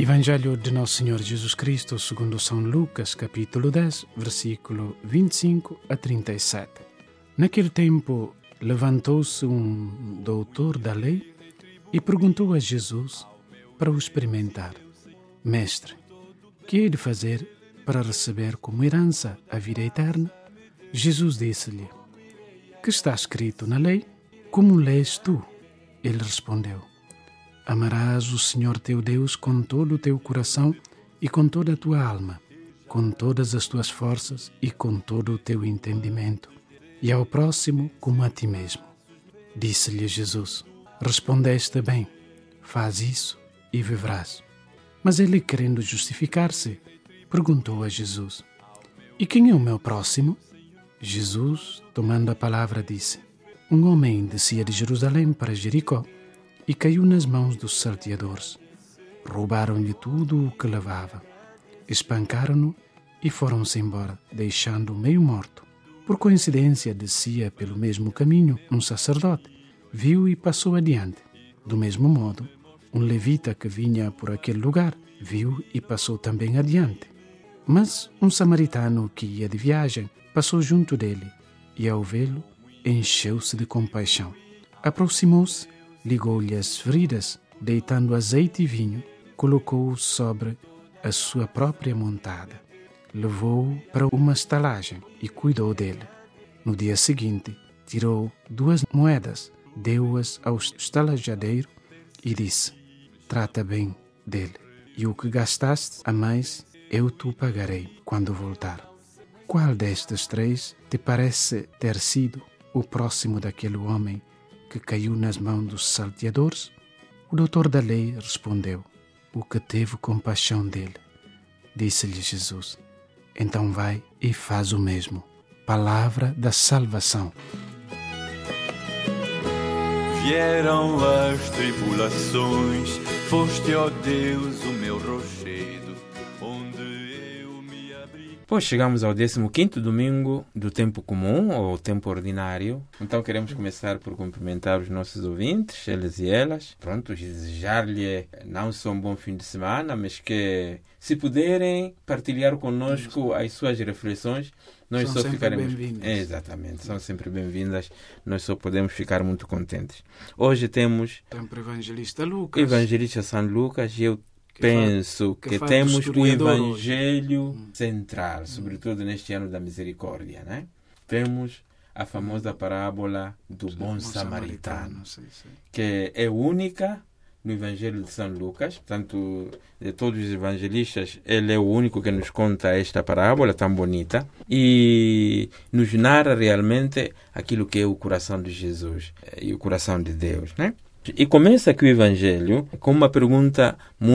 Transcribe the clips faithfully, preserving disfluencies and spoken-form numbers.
Evangelho de Nosso Senhor Jesus Cristo segundo São Lucas, capítulo dez, versículo vinte e cinco a trinta e sete. Naquele tempo, levantou-se um doutor da lei e perguntou a Jesus para o experimentar: Mestre, que hei de fazer para receber como herança a vida eterna? Jesus disse-lhe: Que está escrito na lei? Como lês tu? Ele respondeu: Amarás o Senhor teu Deus com todo o teu coração e com toda a tua alma, com todas as tuas forças e com todo o teu entendimento, e ao próximo como a ti mesmo. Disse-lhe Jesus: Respondeste bem, faz isso e viverás. Mas ele, querendo justificar-se, perguntou a Jesus: E quem é o meu próximo? Jesus, tomando a palavra, disse: Um homem descia de Jerusalém para Jericó e caiu nas mãos dos salteadores. Roubaram-lhe tudo o que levava. Espancaram-no e foram-se embora, deixando-o meio morto. Por coincidência, descia pelo mesmo caminho um sacerdote. Viu e passou adiante. Do mesmo modo, um levita que vinha por aquele lugar viu e passou também adiante. Mas um samaritano que ia de viagem passou junto dele e, ao vê-lo, encheu-se de compaixão. Aproximou-se, ligou-lhe as feridas, deitando azeite e vinho, colocou-o sobre a sua própria montada. Levou-o para uma estalagem e cuidou dele. No dia seguinte, tirou duas moedas, deu-as ao estalajadeiro e disse: Trata bem dele, e o que gastaste a mais eu te pagarei quando voltar. Qual destes três te parece ter sido o próximo daquele homem que caiu nas mãos dos salteadores? O doutor da lei respondeu: O que teve compaixão dele. Disse-lhe Jesus: Então vai e faz o mesmo. Palavra da salvação. Vieram as tribulações, foste, ó Deus, o meu rochedo, onde eu me abri. Pois chegamos ao décimo quinto domingo do tempo comum, ou tempo ordinário. Então queremos começar por cumprimentar os nossos ouvintes, eles e elas. Pronto, desejar-lhe não só um bom fim de semana, mas que, se puderem, partilhar conosco as suas reflexões. Nós são só sempre ficaremos... bem-vindas. É, exatamente, são sempre bem-vindas. Nós só podemos ficar muito contentes. Hoje temos Tempo Evangelista Lucas. Evangelista São Lucas e eu que penso fa... que que faz temos o historiador Evangelho hoje. central, sobretudo neste ano da misericórdia, né? Temos a famosa parábola do bom, bom samaritano, samaritano sim, sim. que é única no Evangelho de São Lucas. Portanto, de todos os evangelistas, ele é o único que nos conta esta parábola tão bonita e nos narra realmente aquilo que é o coração de Jesus e o coração de Deus, né? E começa aqui o Evangelho com uma pergunta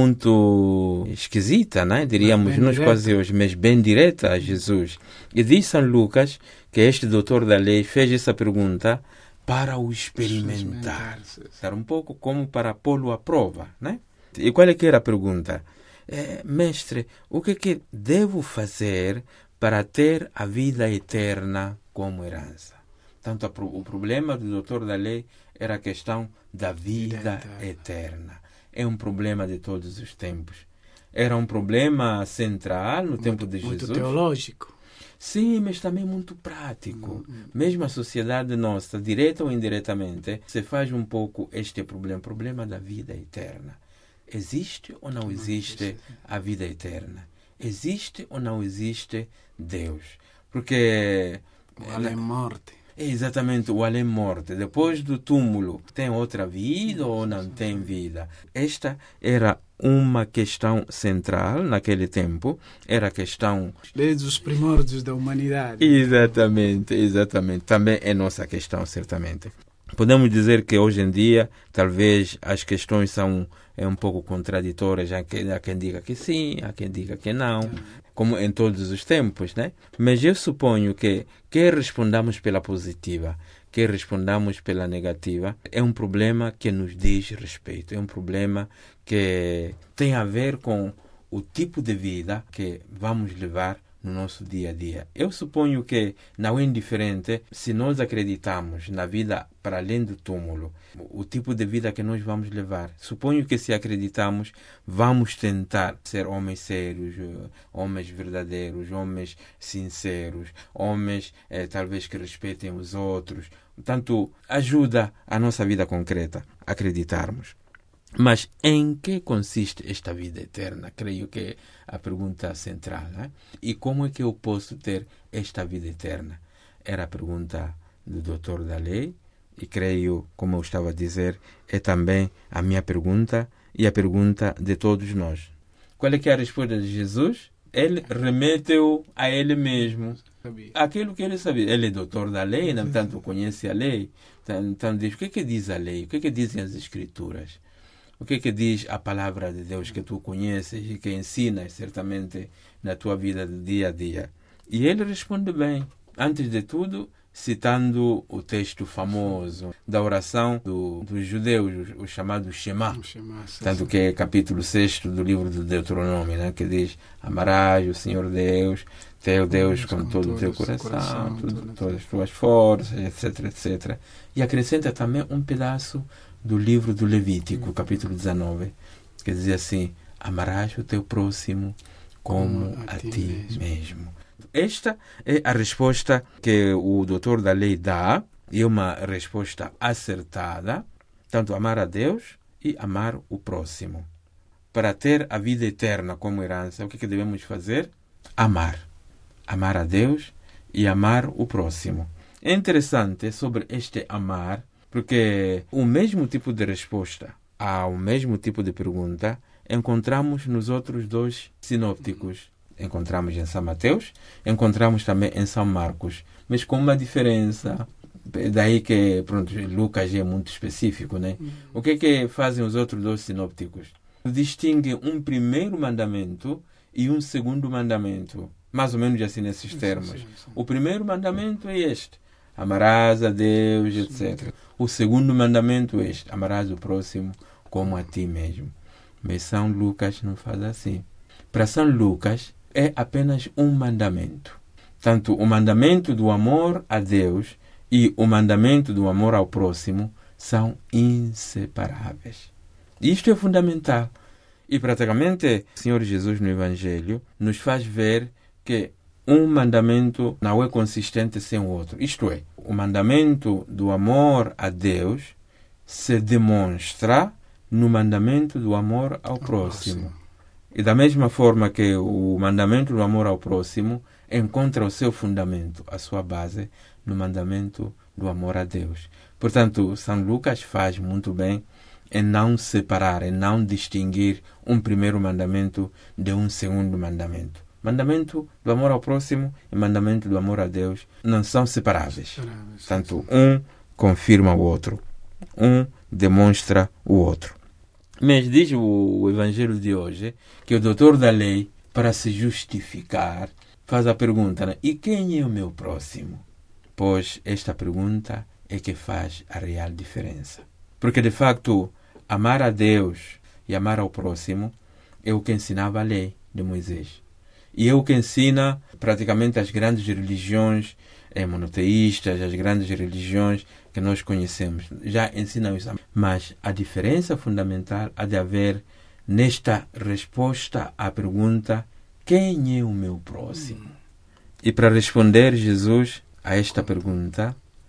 muito esquisita, né? Diríamos nós quase hoje, mas bem direta a Jesus. E diz São Lucas que este doutor da lei fez essa pergunta para o experimentar. Era um pouco como para pô-lo à prova, né? E qual é que era a pergunta? É, mestre, o que é que devo fazer para ter a vida eterna como herança? Portanto, o problema do doutor da lei era a questão da vida eterna. É um problema de todos os tempos. Era um problema central no muito, tempo de Jesus. Muito teológico. Sim, mas também muito prático. Hum, hum. Mesmo a sociedade nossa, direta ou indiretamente, se faz um pouco este problema, problema da vida eterna. Existe ou não existe a vida eterna? Existe ou não existe Deus? Porque... O além-morte. É exatamente, o além-morte. Depois do túmulo, tem outra vida ou não tem vida? Esta era uma questão central naquele tempo. Era a questão... Desde os primórdios da humanidade. Exatamente, exatamente. Também é nossa questão, certamente. Podemos dizer que hoje em dia, talvez as questões são é um pouco contraditórias. Há quem, há quem diga que sim, há quem diga que não, como em todos os tempos, né? Mas eu suponho que quer respondamos pela positiva, quer respondamos pela negativa, é um problema que nos diz respeito, é um problema que tem a ver com o tipo de vida que vamos levar no nosso dia a dia. Eu suponho que não é indiferente se nós acreditamos na vida para além do túmulo, o tipo de vida que nós vamos levar. Suponho que se acreditamos, vamos tentar ser homens sérios, homens verdadeiros, homens sinceros, homens eh, talvez que respeitem os outros. Portanto, ajuda a nossa vida concreta a acreditarmos. Mas em que consiste esta vida eterna? Creio que é a pergunta central. Né? E como é que eu posso ter esta vida eterna? Era a pergunta do doutor da lei e creio, como eu estava a dizer, é também a minha pergunta e a pergunta de todos nós. Qual é que é a resposta de Jesus? Ele remete-o a ele mesmo. Aquilo que ele sabia. Ele é doutor da lei, né? Portanto conhece a lei. Então diz, o que é que diz a lei? O que é que dizem as escrituras? O que é que diz a palavra de Deus que tu conheces e que ensinas certamente na tua vida de dia a dia? E ele responde bem. Antes de tudo, citando o texto famoso da oração do, dos judeus, o, o chamado Shema, tanto que é capítulo seis do livro do Deuteronômio, né, que diz: amarás o Senhor Deus, teu Deus com, com todo o teu coração, coração tudo, todas as tuas forças, etc, etcétera. E acrescenta também um pedaço do livro do Levítico, capítulo dezenove, que diz assim: amarás o teu próximo como, como a, a ti, ti mesmo. mesmo. Esta é a resposta que o doutor da lei dá, e é uma resposta acertada, tanto amar a Deus e amar o próximo. Para ter a vida eterna como herança, o que, é que devemos fazer? Amar. Amar a Deus e amar o próximo. É interessante sobre este amar, porque o mesmo tipo de resposta ao mesmo tipo de pergunta encontramos nos outros dois sinópticos. Encontramos em São Mateus, encontramos também em São Marcos, mas com uma diferença. Daí que, pronto, Lucas é muito específico, né? Uhum. O que é que fazem os outros dois sinópticos? Distinguem um primeiro mandamento e um segundo mandamento, mais ou menos assim nesses termos. Sim, sim, sim. O primeiro mandamento é este: amarás a Deus, etcétera. O segundo mandamento é este: amarás o próximo como a ti mesmo. Mas São Lucas não faz assim. Para São Lucas, é apenas um mandamento. Tanto o mandamento do amor a Deus e o mandamento do amor ao próximo são inseparáveis. Isto é fundamental. E praticamente o Senhor Jesus no Evangelho nos faz ver que um mandamento não é consistente sem o outro. Isto é, o mandamento do amor a Deus se demonstra no mandamento do amor ao próximo. E da mesma forma que o mandamento do amor ao próximo encontra o seu fundamento, a sua base, no mandamento do amor a Deus. Portanto, São Lucas faz muito bem em não separar, em não distinguir um primeiro mandamento de um segundo mandamento. Mandamento do amor ao próximo e mandamento do amor a Deus não são separáveis. Portanto, um confirma o outro, um demonstra o outro. Mas diz o Evangelho de hoje que o doutor da lei, para se justificar, faz a pergunta, né? E quem é o meu próximo? Pois esta pergunta é que faz a real diferença. Porque, de facto, amar a Deus e amar ao próximo é o que ensinava a lei de Moisés. E é o que ensina praticamente as grandes religiões é, monoteístas, as grandes religiões que nós conhecemos. Já ensinam isso. Mas a diferença fundamental há de haver nesta resposta à pergunta: quem é o meu próximo? E para responder Jesus a esta pergunta,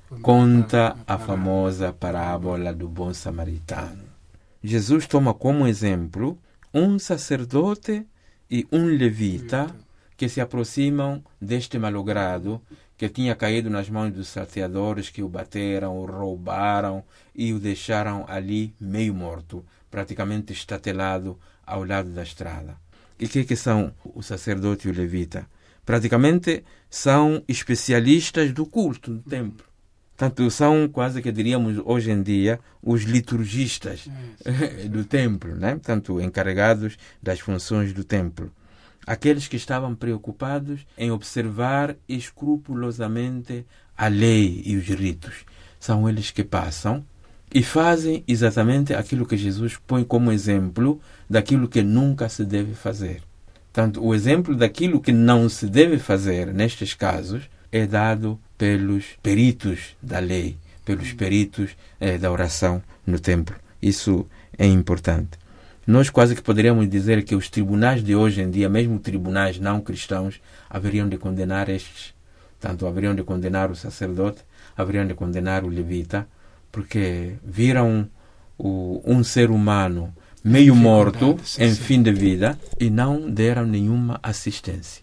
conta a famosa parábola do bom samaritano. Jesus toma como exemplo um sacerdote e um levita que se aproximam deste malogrado que tinha caído nas mãos dos salteadores, que o bateram, o roubaram e o deixaram ali meio morto, praticamente estatelado ao lado da estrada. E o que, que são o sacerdote e o levita? Praticamente são especialistas do culto do templo. Tanto são quase que diríamos hoje em dia os liturgistas do templo, né? Tanto encarregados das funções do templo. Aqueles que estavam preocupados em observar escrupulosamente a lei e os ritos. São eles que passam e fazem exatamente aquilo que Jesus põe como exemplo daquilo que nunca se deve fazer. Portanto, o exemplo daquilo que não se deve fazer nestes casos é dado pelos peritos da lei, pelos peritos eh, da oração no templo. Isso é importante. Nós quase que poderíamos dizer que os tribunais de hoje em dia, mesmo tribunais não cristãos, haveriam de condenar estes. Tanto haveriam de condenar o sacerdote, haveriam de condenar o levita, porque viram o, um ser humano meio morto, em fim de vida, e não deram nenhuma assistência.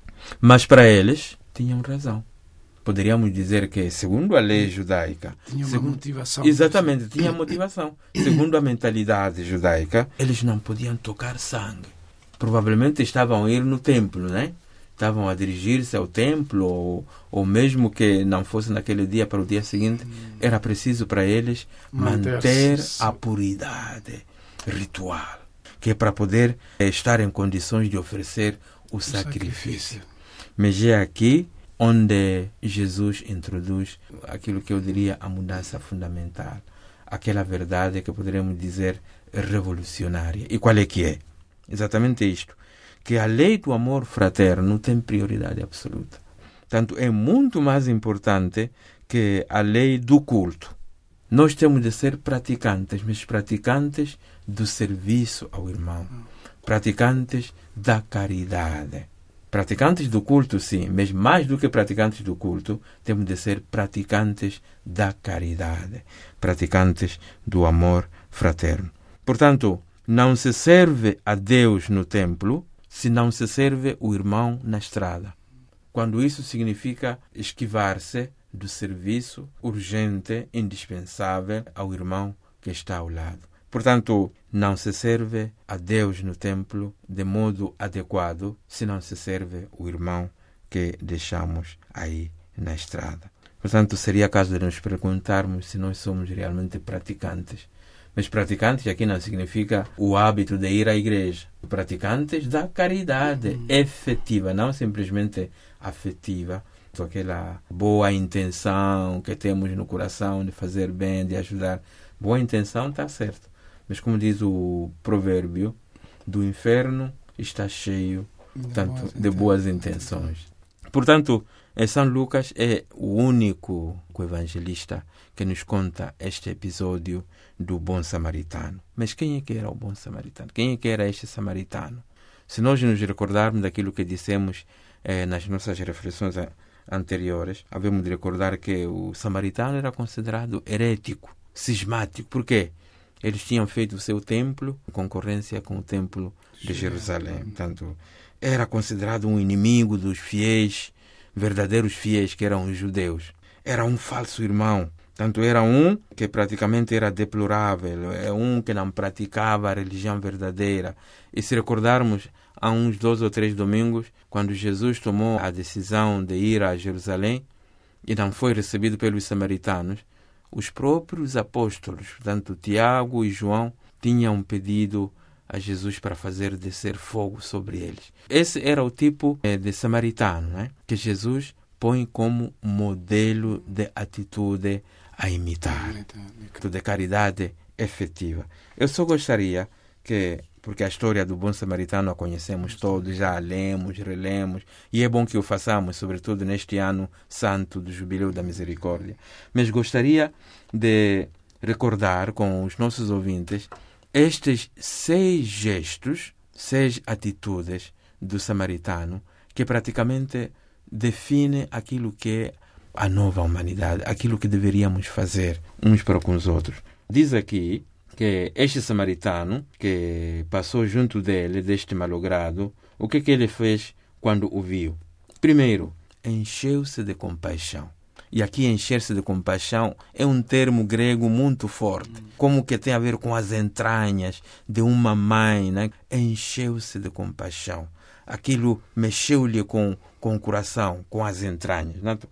Mas para eles, tinham razão. Poderíamos dizer que, segundo a lei judaica... Tinha uma segundo, motivação. Exatamente, tinha motivação. Segundo a mentalidade judaica, eles não podiam tocar sangue. Provavelmente estavam a ir no templo, né? Estavam a dirigir-se ao templo, ou, ou mesmo que não fosse naquele dia para o dia seguinte, era preciso para eles manter a puridade ritual, que é para poder estar em condições de oferecer o, o sacrifício. sacrifício. Mas é aqui onde Jesus introduz aquilo que eu diria a mudança fundamental, aquela verdade que poderíamos dizer revolucionária. E qual é que é? Exatamente isto, que a lei do amor fraterno tem prioridade absoluta. Portanto, é muito mais importante que a lei do culto. Nós temos de ser praticantes, mas praticantes do serviço ao irmão, praticantes da caridade. Praticantes do culto, sim, mas mais do que praticantes do culto, temos de ser praticantes da caridade, praticantes do amor fraterno. Portanto, não se serve a Deus no templo se não se serve o irmão na estrada. Quando isso significa esquivar-se do serviço urgente, indispensável ao irmão que está ao lado. Portanto, não se serve a Deus no templo de modo adequado se não se serve o irmão que deixamos aí na estrada. Portanto, seria caso de nos perguntarmos se nós somos realmente praticantes. Mas praticantes aqui não significa o hábito de ir à igreja. Praticantes da caridade efetiva, não simplesmente afetiva. Aquela boa intenção que temos no coração de fazer bem, de ajudar. Boa intenção está certo. Mas como diz o provérbio, do inferno está cheio de, tanto, boas, de boas intenções. Portanto, São Lucas é o único evangelista que nos conta este episódio do bom samaritano. Mas quem é que era o bom samaritano? Quem é que era este samaritano? Se nós nos recordarmos daquilo que dissemos eh, nas nossas reflexões anteriores, havemos de recordar que o samaritano era considerado herético, cismático. Por quê? Eles tinham feito o seu templo em concorrência com o templo de Jerusalém. Portanto, era considerado um inimigo dos fiéis, verdadeiros fiéis, que eram os judeus. Era um falso irmão. Portanto, era um que praticamente era deplorável, é um que não praticava a religião verdadeira. E se recordarmos, há uns dois ou três domingos, quando Jesus tomou a decisão de ir a Jerusalém e não foi recebido pelos samaritanos, os próprios apóstolos, portanto Tiago e João, tinham pedido a Jesus para fazer descer fogo sobre eles. Esse era o tipo de samaritano, né, que Jesus põe como modelo de atitude a imitar, de caridade efetiva. Eu só gostaria que, porque a história do bom samaritano a conhecemos todos, já a lemos, relemos, e é bom que o façamos, sobretudo neste ano santo do Jubileu da Misericórdia. Mas gostaria de recordar com os nossos ouvintes estes seis gestos, seis atitudes do samaritano que praticamente definem aquilo que é a nova humanidade, aquilo que deveríamos fazer uns para com os outros. Diz aqui que este samaritano que passou junto dele, deste malogrado, o que, que ele fez quando o viu? Primeiro, encheu-se de compaixão. E aqui encher-se de compaixão é um termo grego muito forte, como que tem a ver com as entranhas de uma mãe, né? Encheu-se de compaixão. Aquilo mexeu-lhe com, com o coração, com as entranhas. Né?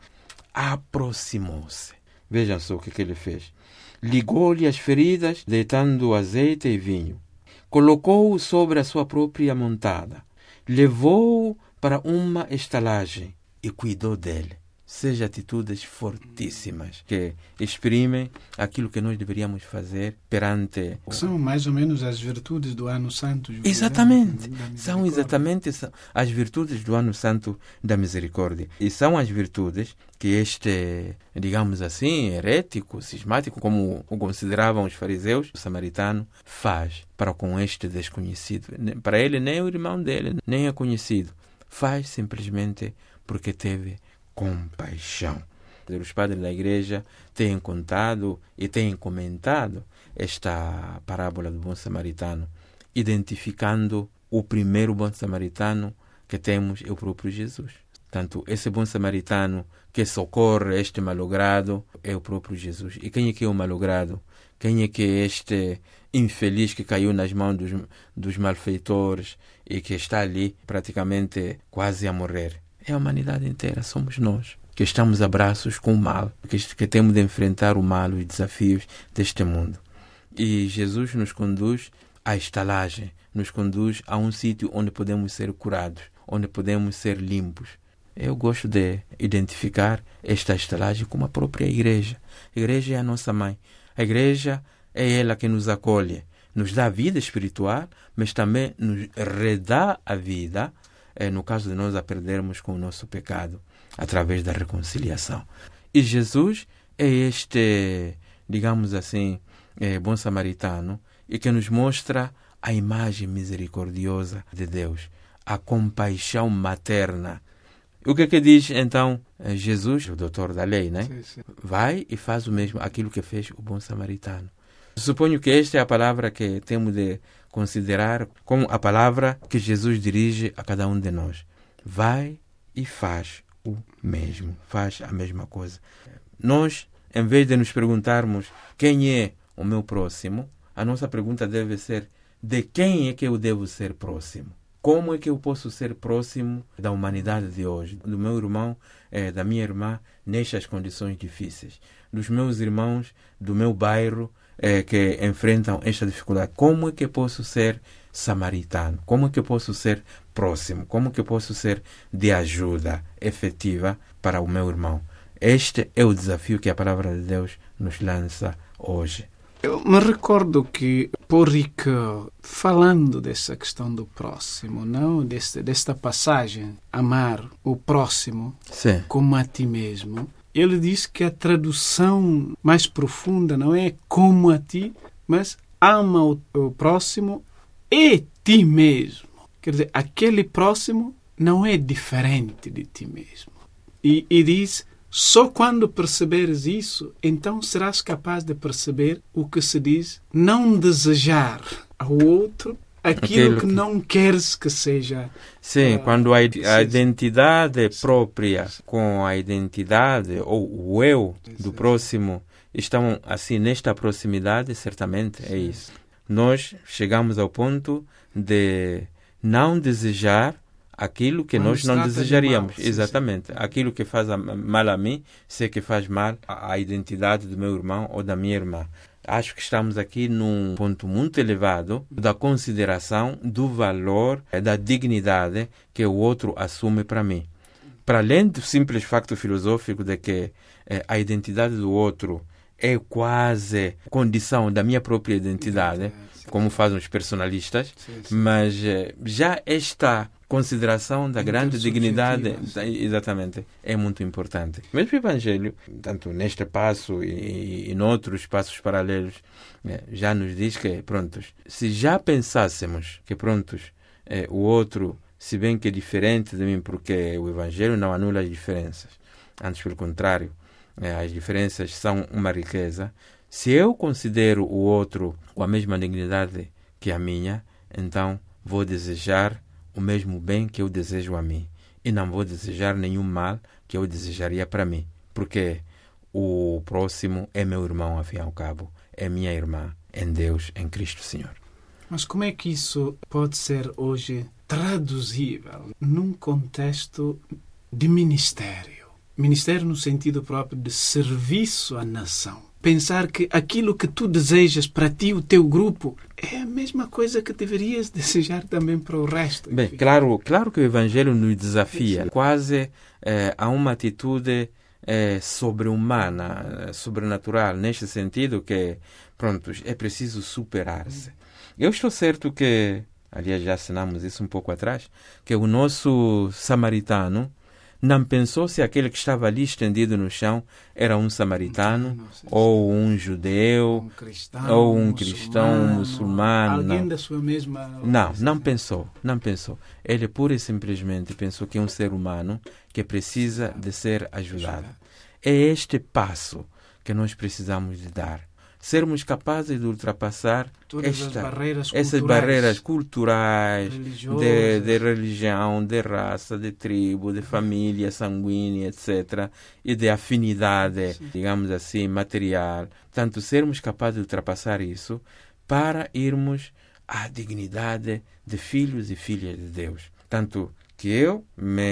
Aproximou-se. Vejam só o que, que ele fez. Ligou-lhe as feridas, deitando azeite e vinho. Colocou-o sobre a sua própria montada. Levou-o para uma estalagem e cuidou dele. sejam atitudes fortíssimas, que exprimem aquilo que nós deveríamos fazer perante... São mais ou menos as virtudes do Ano Santo. Exatamente. São exatamente as virtudes do Ano Santo da Misericórdia. E são as virtudes que este, digamos assim, herético, cismático, como o consideravam os fariseus, o samaritano, faz para com este desconhecido. Para ele, nem o irmão dele, nem é conhecido. Faz simplesmente porque teve compaixão. Os padres da igreja têm contado e têm comentado esta parábola do bom samaritano, identificando o primeiro bom samaritano que temos é o próprio Jesus. Portanto, esse bom samaritano que socorre este malogrado é o próprio Jesus. E quem é que é o malogrado? Quem é que é este infeliz que caiu nas mãos dos, dos malfeitores e que está ali praticamente quase a morrer? É a humanidade inteira, somos nós, que estamos a braços com o mal, que, que temos de enfrentar o mal, os desafios deste mundo. E Jesus nos conduz à estalagem, nos conduz a um sítio onde podemos ser curados, onde podemos ser limpos. Eu gosto de identificar esta estalagem como a própria igreja. A igreja é a nossa mãe. A igreja é ela que nos acolhe, nos dá a vida espiritual, mas também nos redá a vida, é, no caso de nós a perdermos com o nosso pecado, através da reconciliação. E Jesus é este, digamos assim, é, bom samaritano, e que nos mostra a imagem misericordiosa de Deus, a compaixão materna. O que é que diz, então, Jesus, o doutor da lei, né? Sim, sim. Vai e faz o mesmo, aquilo que fez o bom samaritano. Suponho que esta é a palavra que temos de considerar como a palavra que Jesus dirige a cada um de nós. Vai e faz o mesmo, faz a mesma coisa. Nós, em vez de nos perguntarmos quem é o meu próximo, a nossa pergunta deve ser: de quem é que eu devo ser próximo? Como é que eu posso ser próximo da humanidade de hoje, do meu irmão, eh, da minha irmã, nestas condições difíceis, dos meus irmãos, do meu bairro, eh, que enfrentam esta dificuldade? Como é que eu posso ser samaritano? Como é que eu posso ser próximo? Como é que eu posso ser de ajuda efetiva para o meu irmão? Este é o desafio que a palavra de Deus nos lança hoje. Eu me recordo que Paul Ricoeur, falando dessa questão do próximo, não, Deste, desta passagem, amar o próximo Sim. como a ti mesmo, ele diz que a tradução mais profunda não é como a ti, mas ama o, o próximo e ti mesmo. Quer dizer, aquele próximo não é diferente de ti mesmo. E, e diz: só quando perceberes isso, então serás capaz de perceber o que se diz não desejar ao outro aquilo, aquilo que, que não queres que seja. Sim, uh, quando a, a seja. identidade Sim. própria com a identidade ou o eu do próximo estão assim nesta proximidade, certamente Sim. é isso. Nós chegamos ao ponto de não desejar aquilo que Quando nós não desejaríamos. De mal, Exatamente. Sim, sim. Aquilo que faz mal a mim, sei que faz mal à identidade do meu irmão ou da minha irmã. Acho que estamos aqui num ponto muito elevado da consideração do valor, da dignidade que o outro assume para mim. Para além do simples facto filosófico de que eh, a identidade do outro é quase condição da minha própria identidade, como fazem os personalistas, sim, sim. mas eh, já esta consideração da grande dignidade, exatamente, é muito importante. Mesmo o Evangelho, tanto neste passo e, e em outros passos paralelos, eh, já nos diz que, prontos, se já pensássemos que, prontos, eh, o outro, se bem que é diferente de mim, porque o Evangelho não anula as diferenças, antes pelo contrário, eh, as diferenças são uma riqueza. Se eu considero o outro com a mesma dignidade que a minha, então vou desejar o mesmo bem que eu desejo a mim e não vou desejar nenhum mal que eu desejaria para mim, porque o próximo é meu irmão, ao fim e ao cabo, é minha irmã em Deus, em Cristo Senhor. Mas como é que isso pode ser hoje traduzível num contexto de ministério? Ministério no sentido próprio de serviço à nação. Pensar que aquilo que tu desejas para ti, o teu grupo, é a mesma coisa que deverias desejar também para o resto. Bem, claro, claro que o Evangelho nos desafia. Sim. Quase eh, a uma atitude é, sobre-humana, sobrenatural, neste sentido que, pronto, é preciso superar-se. Eu estou certo que, aliás, já assinamos isso um pouco atrás, que o nosso samaritano não pensou se aquele que estava ali estendido no chão era um samaritano, não, não ou um judeu, um cristão, ou um muçulmano, cristão, um muçulmano. Alguém não. da sua mesma... Não, não pensou, não pensou. Ele pura e simplesmente pensou que é um ser humano que precisa de ser ajudado. É este passo que nós precisamos de dar. Sermos capazes de ultrapassar todas esta, as barreiras essas culturais, barreiras culturais, de, de religião, de raça, de tribo, de família sanguínea, etcétera, e de afinidade, sim, digamos assim, material. Tanto sermos capazes de ultrapassar isso para irmos à dignidade de filhos e filhas de Deus. Tanto que eu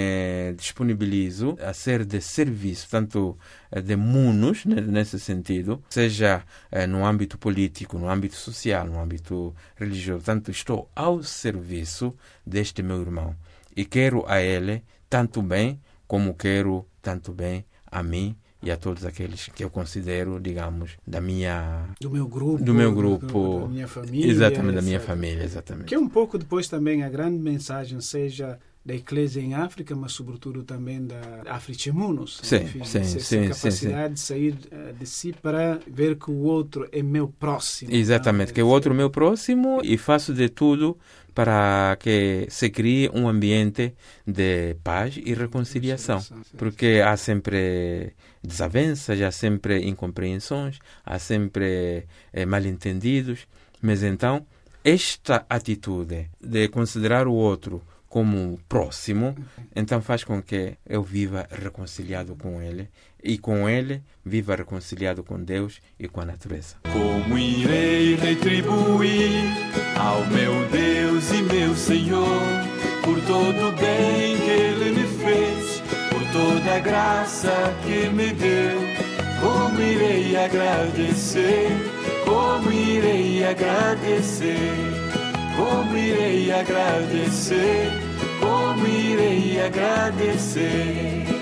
me disponibilizo a ser de serviço, tanto de munos, nesse sentido, seja no âmbito político, no âmbito social, no âmbito religioso. Tanto estou ao serviço deste meu irmão e quero a ele tanto bem como quero tanto bem a mim e a todos aqueles que eu considero, digamos, da minha... Do meu grupo. Do meu grupo. Da minha família. Exatamente, da minha família, exatamente. Que é um pouco depois também a grande mensagem, seja da Eclésia em África, mas sobretudo também da Africhemunos. Sim, enfim, sim, essa sim, capacidade sim, de sair uh, de si para ver que o outro é meu próximo. Exatamente, não? que o outro é meu próximo e faço de tudo para que se crie um ambiente de paz e reconciliação. Porque há sempre desavenças, há sempre incompreensões, há sempre eh, mal-entendidos. Mas então, esta atitude de considerar o outro como próximo, então faz com que eu viva reconciliado com ele e com ele viva reconciliado com Deus e com a natureza. Como irei retribuir ao meu Deus e meu Senhor por todo o bem que Ele me fez, por toda a graça que me deu? Como irei agradecer? Como irei agradecer? Como irei agradecer? Como irei agradecer?